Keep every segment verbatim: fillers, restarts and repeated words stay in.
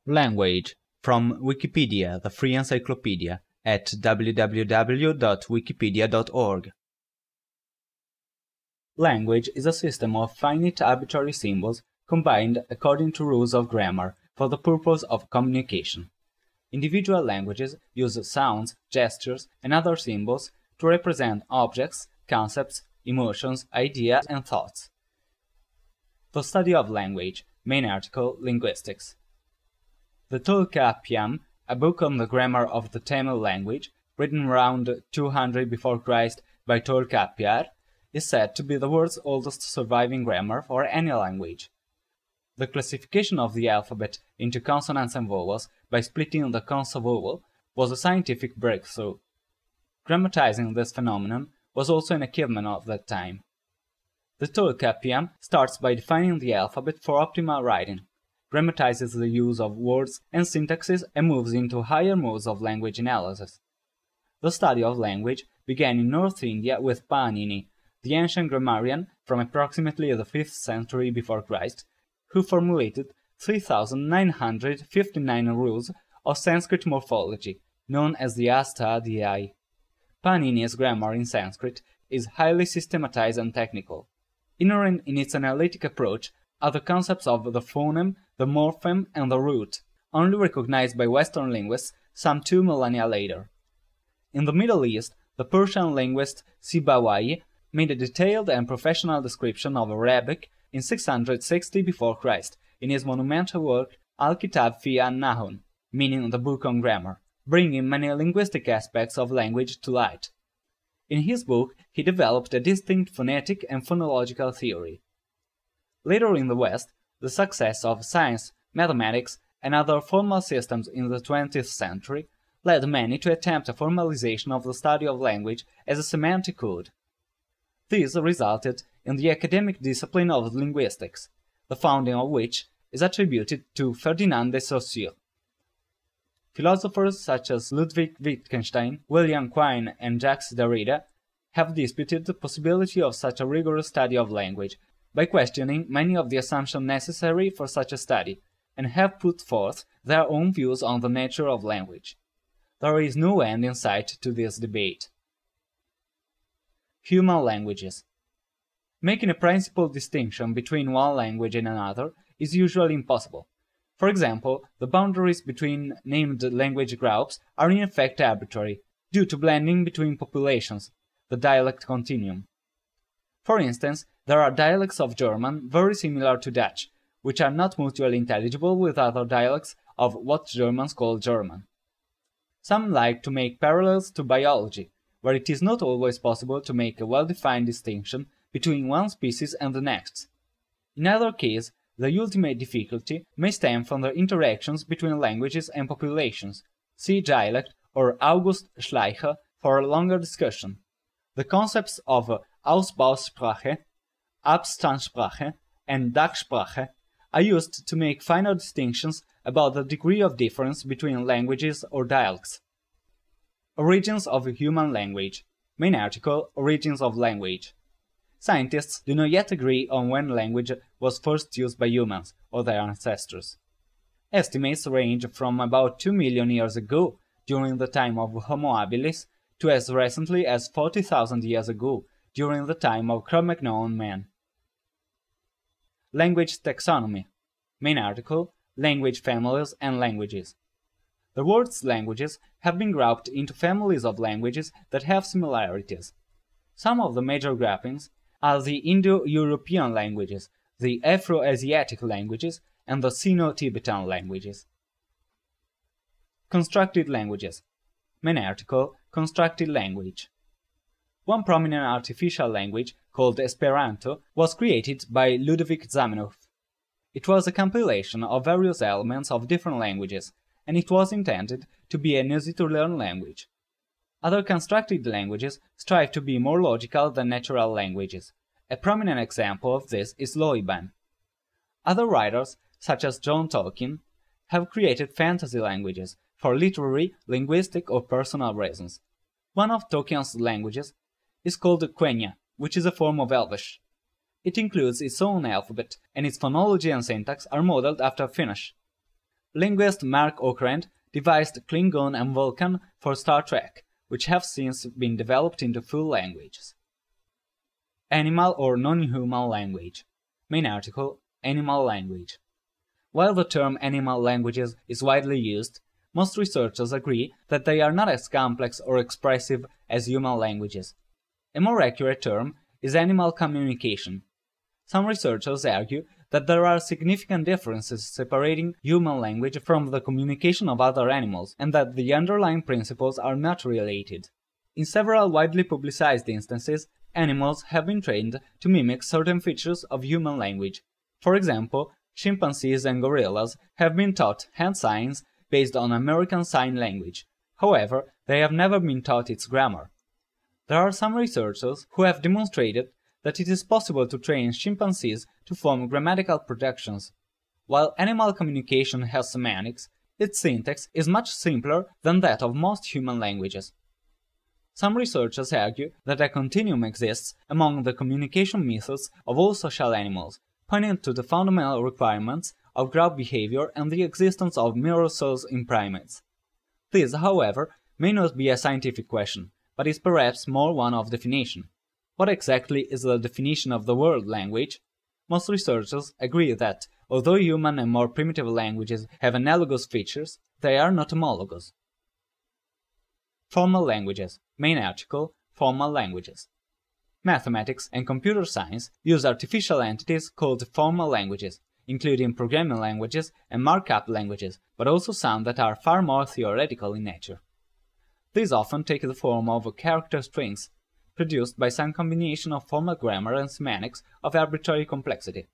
Language, from Wikipedia, the free encyclopedia, at w w w dot wikipedia dot org. Language is a system of finite arbitrary symbols combined according to rules of grammar for the purpose of communication. Individual languages use sounds, gestures, and other symbols to represent objects, concepts, emotions, ideas, and thoughts. The study of language. Main article, Linguistics. The Tolkappiyam, a book on the grammar of the Tamil language, written around two hundred before Christ by Tolkappiyar, is said to be the world's oldest surviving grammar for any language. The classification of the alphabet into consonants and vowels by splitting the consovowel was a scientific breakthrough. Grammatizing this phenomenon was also an achievement of that time. The Tolkappiyam starts by defining the alphabet for optimal writing, grammatizes the use of words and syntaxes, and moves into higher modes of language analysis. The study of language began in North India with Panini, the ancient grammarian from approximately the fifth century before Christ, who formulated three thousand nine hundred fifty-nine rules of Sanskrit morphology, known as the Astadhyayi. Panini's grammar in Sanskrit is highly systematized and technical. Inherent in its analytic approach are the concepts of the phoneme, the morpheme, and the root, only recognized by Western linguists some two millennia later. In the Middle East, the Persian linguist Sibawayh made a detailed and professional description of Arabic in six hundred sixty before Christ in his monumental work Al-Kitab fi an-Nahw, meaning the book on grammar, bringing many linguistic aspects of language to light. In his book, he developed a distinct phonetic and phonological theory. Later in the West, the success of science, mathematics, and other formal systems in the twentieth century led many to attempt a formalization of the study of language as a semantic code. This resulted in the academic discipline of linguistics, the founding of which is attributed to Ferdinand de Saussure. Philosophers such as Ludwig Wittgenstein, William Quine, and Jacques Derrida have disputed the possibility of such a rigorous study of language by questioning many of the assumptions necessary for such a study, and have put forth their own views on the nature of language. There is no end in sight to this debate. Human languages. Making a principal distinction between one language and another is usually impossible. For example, the boundaries between named language groups are in effect arbitrary, due to blending between populations, the dialect continuum. For instance, there are dialects of German very similar to Dutch, which are not mutually intelligible with other dialects of what Germans call German. Some like to make parallels to biology, where it is not always possible to make a well-defined distinction between one species and the next. In either case, the ultimate difficulty may stem from the interactions between languages and populations. See dialect or August Schleicher for a longer discussion. The concepts of Ausbausprache, Abstandssprache, and Dachsprache are used to make finer distinctions about the degree of difference between languages or dialects. Origins of human language. Main article, Origins of language. Scientists do not yet agree on when language was first used by humans, or their ancestors. Estimates range from about two million years ago, during the time of Homo habilis, to as recently as forty thousand years ago, during the time of Cro-Magnon man. Language taxonomy. Main article, Language families and languages. The world's languages have been grouped into families of languages that have similarities. Some of the major groupings are the Indo-European languages, the Afro-Asiatic languages, and the Sino-Tibetan languages. Constructed languages. Main article, Constructed language. One prominent artificial language, called Esperanto, was created by Ludovic Zamenhof. It was a compilation of various elements of different languages, and it was intended to be an easy-to-learn language. Other constructed languages strive to be more logical than natural languages. A prominent example of this is Loiban. Other writers, such as John Tolkien, have created fantasy languages for literary, linguistic, or personal reasons. One of Tolkien's languages is called Quenya, which is a form of Elvish. It includes its own alphabet, and its phonology and syntax are modeled after Finnish. Linguist Mark Okrand devised Klingon and Vulcan for Star Trek, which have since been developed into full languages. Animal or non-human language. Main article: Animal language. While the term animal languages is widely used, most researchers agree that they are not as complex or expressive as human languages. A more accurate term is animal communication. Some researchers argue that there are significant differences separating human language from the communication of other animals, and that the underlying principles are not related. In several widely publicized instances, animals have been trained to mimic certain features of human language. For example, chimpanzees and gorillas have been taught hand signs based on American Sign Language. However, they have never been taught its grammar. There are some researchers who have demonstrated that it is possible to train chimpanzees to form grammatical projections. While animal communication has semantics, its syntax is much simpler than that of most human languages. Some researchers argue that a continuum exists among the communication methods of all social animals, pointing to the fundamental requirements of group behavior and the existence of mirror cells in primates. This, however, may not be a scientific question, but is perhaps more one of definition. What exactly is the definition of the word language? Most researchers agree that, although human and more primitive languages have analogous features, they are not homologous. Formal languages. Main article: Formal languages. Mathematics and computer science use artificial entities called formal languages, including programming languages and markup languages, but also some that are far more theoretical in nature. These often take the form of character strings, produced by some combination of formal grammar and semantics of arbitrary complexity.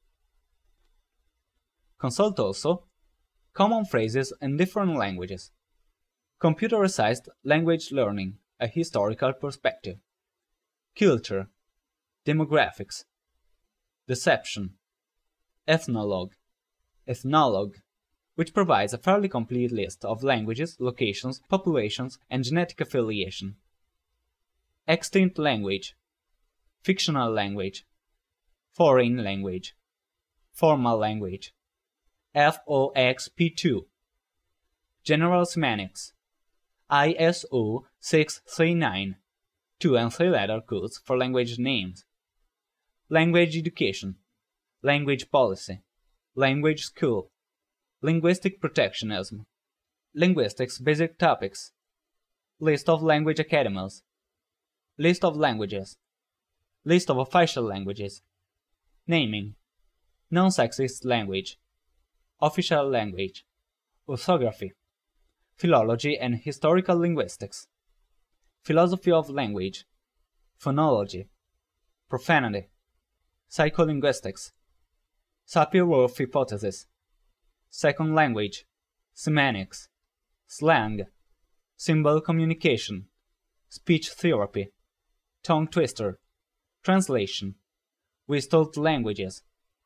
Consult also Common phrases in different languages. Computerized language learning, a historical perspective. Culture. Demographics. Deception. Ethnologue. Ethnologue, which provides a fairly complete list of languages, locations, populations, and genetic affiliation. Extinct language. Fictional language. Foreign language. Formal language. F O X P two. General semantics. I S O six three nine. Two and three letter codes for language names. Language education. Language policy. Language school. Linguistic protectionism. Linguistics basic topics. List of language academies. List of languages. List of official languages. Naming. Non-sexist language. Official language. Orthography. Philology and historical linguistics. Philosophy of language. Phonology. Profanity. Psycholinguistics. Sapir-Whorf hypothesis. Second language. Semantics. Slang. Symbol communication. Speech therapy. Tongue twister. Translation. Whistled languages.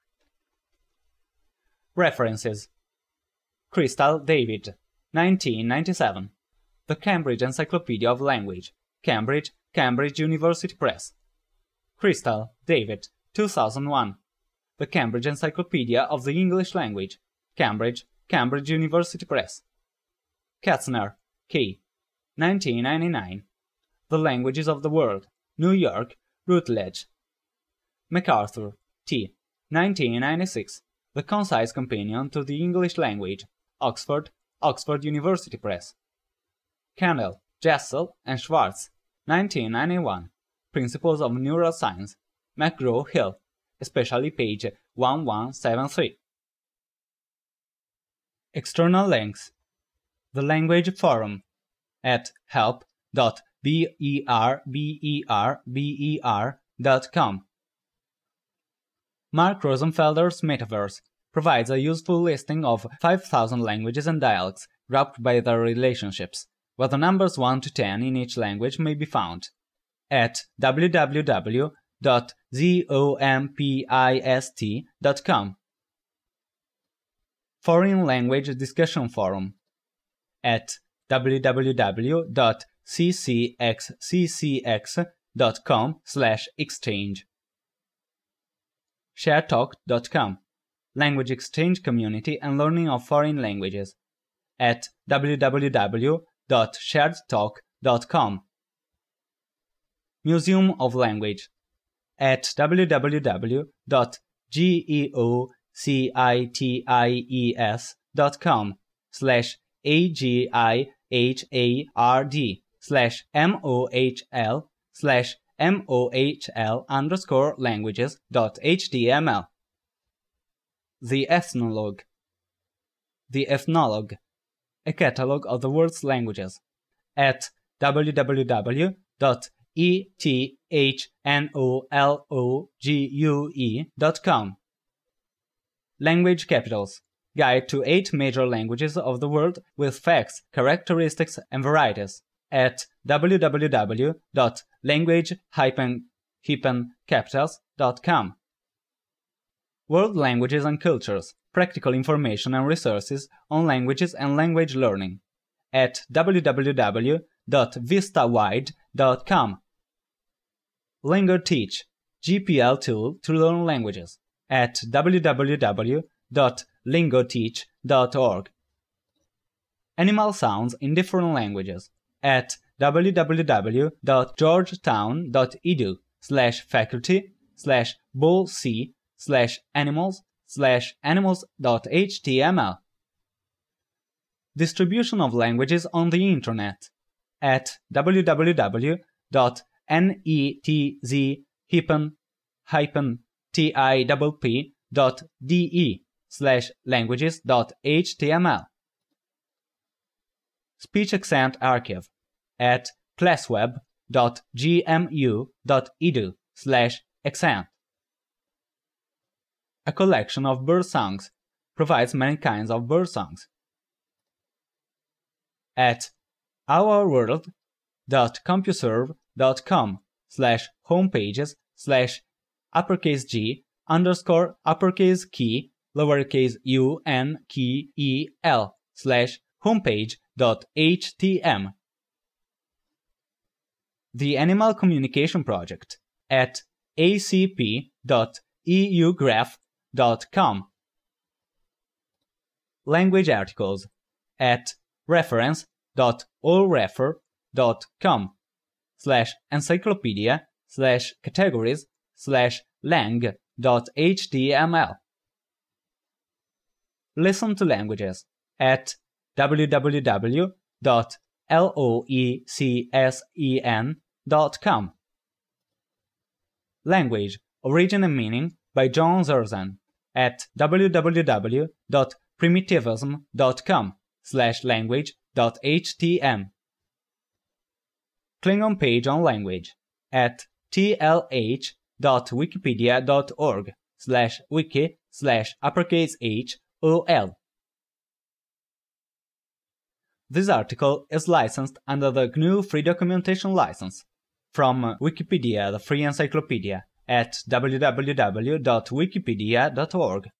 References. Crystal, David. nineteen ninety-seven. The Cambridge Encyclopedia of Language. Cambridge, Cambridge University Press. Crystal, David. two thousand one. The Cambridge Encyclopedia of the English Language. Cambridge, Cambridge University Press. Katzner, K. nineteen ninety-nine. The Languages of the World. New York, Routledge. MacArthur, T. nineteen ninety-six. The Concise Companion to the English Language. Oxford, Oxford University Press. Kendall, Jessel, and Schwartz, nineteen ninety-one. Principles of Neuroscience. McGraw-Hill, especially page eleven seventy-three. External links. The Language Forum at help dot berberber dot com. Mark Rosenfelder's Metaverse provides a useful listing of five thousand languages and dialects grouped by their relationships, where the numbers one to ten in each language may be found, at w w w dot zompist dot com. Foreign Language Discussion Forum at w w w dot c c x c c x dot com slash exchange. sharetalk dot com. language exchange community and learning of foreign languages at w w w dot shared talk dot com. Museum of Language at w w w dot geocities dot com slash agihard slash mohl slash mohl underscore languages dot html. The Ethnologue. The Ethnologue, a catalog of the world's languages at w w w dot ethnologue dot com. Language Capitals, Guide to eight major languages of the world with facts, characteristics, and varieties at w w w dot language dash capitals dot com. World Languages and Cultures, Practical Information and Resources on Languages and Language Learning at w w w dot vistawide dot com. LingoTeach, G P L tool to learn languages at w w w dot lingoteach dot org. Animal sounds in different languages at w w w dot georgetown dot e d u slash faculty slash bullc slash animals slash animals dot h t m l. Distribution of languages on the Internet at w w w dot netz hyphen tipp dot de slash languages dot h t m l. Speech Accent Archive at classweb dot g m u dot e d u slash accent. A collection of bird songs provides many kinds of bird songs at ourworld dot compuserve dot com slash homepages slash uppercase g underscore uppercase key lowercase u n key e l slash homepage dot htm. The Animal Communication Project at a c p dot e u graph dot com. Language articles at reference dot allrefer dot com slash encyclopedia slash categories slash lang dot h t m l. Listen to Languages at w w w dot loecsen dot com. Language, Origin and Meaning by John Zerzan at w w w dot primitivism dot com slash language dot h t m. Klingon page on language at t l h dot wikipedia dot org slash wiki slash uppercase h o l. This article is licensed under the G N U Free Documentation License from Wikipedia, the free encyclopedia, at w w w dot wikipedia dot org.